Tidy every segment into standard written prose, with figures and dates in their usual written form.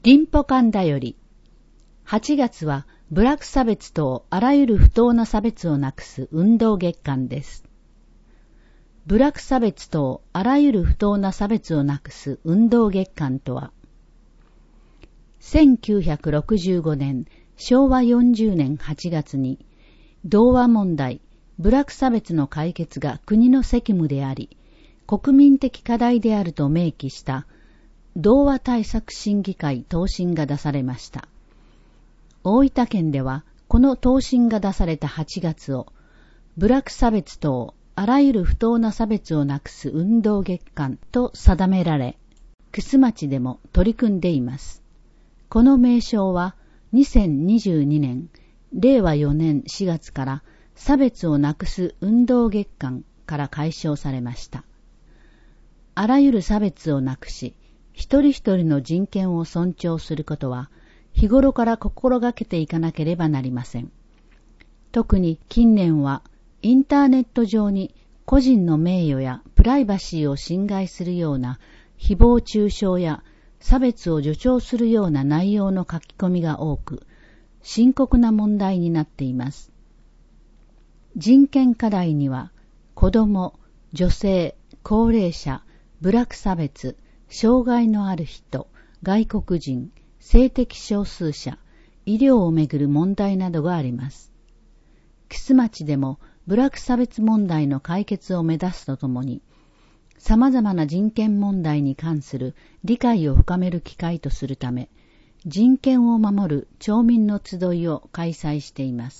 林保館だより。8月は部落差別等あらゆる不当な差別をなくす運動月間です。部落差別等あらゆる不当な差別をなくす運動月間とは、1965年昭和40年8月に同和問題、部落差別の解決が国の責務であり、国民的課題であると明記した同和対策審議会答申が出されました。大分県ではこの答申が出された8月を部落差別等あらゆる不当な差別をなくす運動月間と定められ、楠町でも取り組んでいます。この名称は2022年令和4年4月から差別をなくす運動月間から解消されました。あらゆる差別をなくし、一人一人の人権を尊重することは日頃から心がけていかなければなりません。特に近年はインターネット上に個人の名誉やプライバシーを侵害するような誹謗中傷や差別を助長するような内容の書き込みが多く、深刻な問題になっています。人権課題には子ども、女性、高齢者、部落差別、障害のある人、外国人、性的少数者、医療をめぐる問題などがあります。楠町でも部落差別問題の解決を目指すとともに、様々な人権問題に関する理解を深める機会とするため、人権を守る町民の集いを開催しています。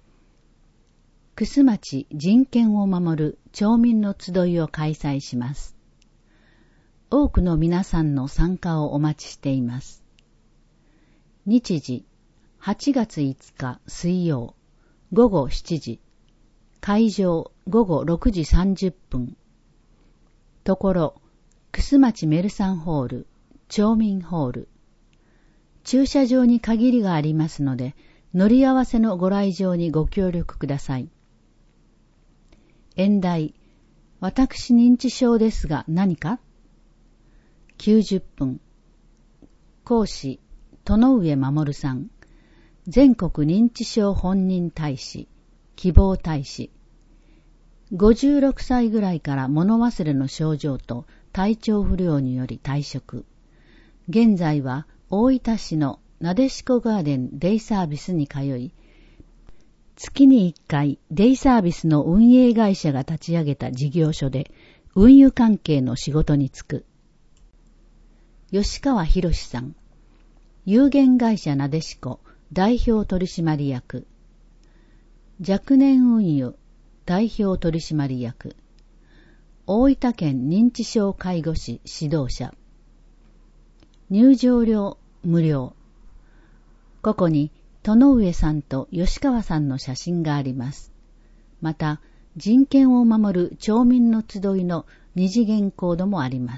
楠町人権を守る町民の集いを開催します。多くの皆さんの参加をお待ちしています。日時、8月5日水曜、午後7時。会場、午後6時30分。ところ、楠町メルサンホール、町民ホール。駐車場に限りがありますので、乗り合わせのご来場にご協力ください。演題、私認知症ですが何か？90分。講師、殿上守さん。全国認知症本人大使、希望大使。56歳ぐらいから物忘れの症状と体調不良により退職。現在は大分市のなでしこガーデンデイサービスに通い、月に1回デイサービスの運営会社が立ち上げた事業所で運輸関係の仕事に就く。吉川博さん、有限会社なでしこ代表取締役。若年運輸代表取締役。大分県認知症介護士指導者。入場料無料。ここに殿上さんと吉川さんの写真があります。また人権を守る町民の集いの二次元コードもあります。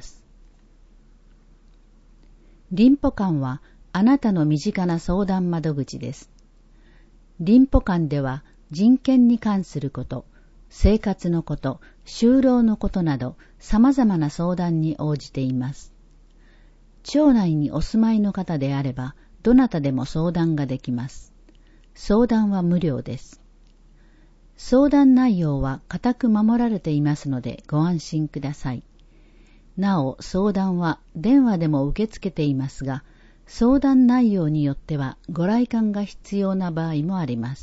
林保館はあなたの身近な相談窓口です。林保館では人権に関すること、生活のこと、就労のことなど様々な相談に応じています。町内にお住まいの方であれば、どなたでも相談ができます。相談は無料です。相談内容は固く守られていますのでご安心ください。なお、相談は電話でも受け付けていますが、相談内容によってはご来館が必要な場合もあります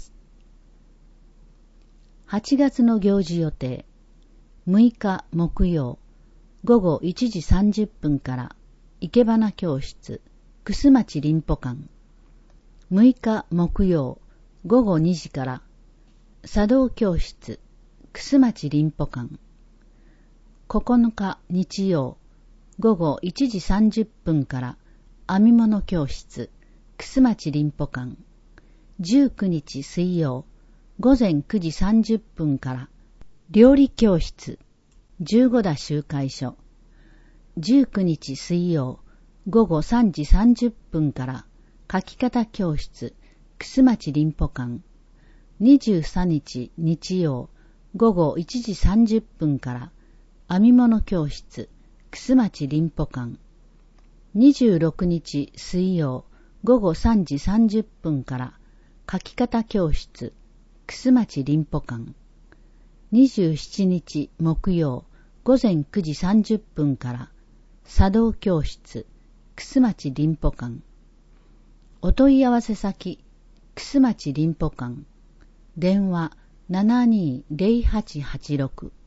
。8月の行事予定。6日木曜、午後1時30分から生け花教室、楠町林保館。6日木曜、午後2時から茶道教室、楠町林保館。9日日曜、午後1時30分から編み物教室、楠町林保館。19日水曜、午前9時30分から料理教室、15田集会所。19日水曜、午後3時30分から書き方教室、楠町林保館。23日日曜、午後1時30分から編み物教室、楠町林保館。 26日水曜午後3時30分から書き方教室、楠町林保館。27日木曜午前9時30分から茶道教室、楠町林保館。お問い合わせ先、楠町林保館。電話 720886